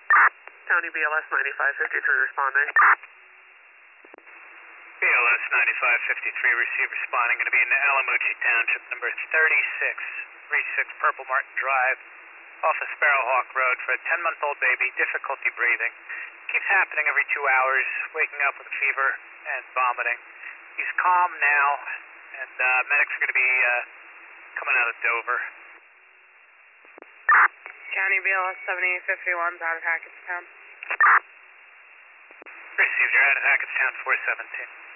County BLS 9553 responding. BLS 9553, receive responding, going to be in Alamucci Township, number 36 Purple Martin Drive, off of Sparrowhawk Road for a 10-month-old baby, difficulty breathing. Keeps happening every 2 hours, waking up with a fever and vomiting. He's calm now, and medics are going to be coming out of Dover. County BLS 7851, out of Hackettstown. Received, you're out of Hackettstown 417.